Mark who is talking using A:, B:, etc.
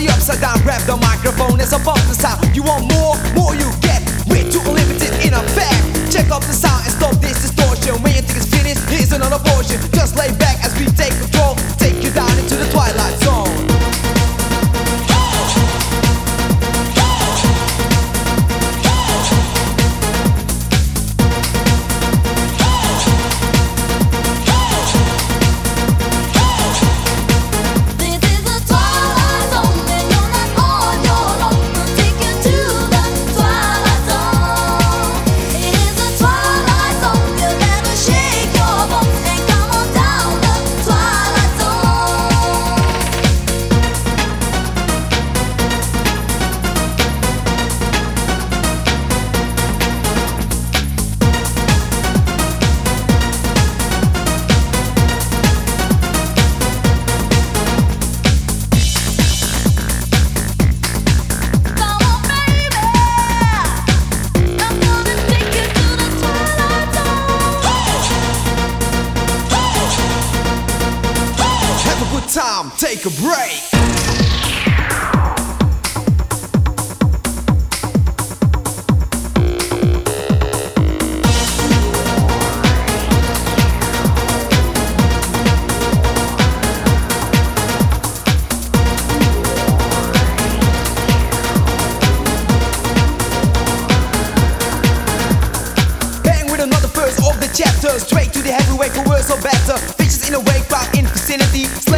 A: body upside down, grab the microphone, it's about the sound. You want more, more you get. Way too unlimited in effect. Check out the sound and stop this distortion. When you think it's finished, here's another portion. Just lay back as we take control, take you down into the twilight zone. Time, take a break. Bang with another verse of the chapter, straight to the heavyweight for worse or better. Bitches in a wake, crowd in vicinity.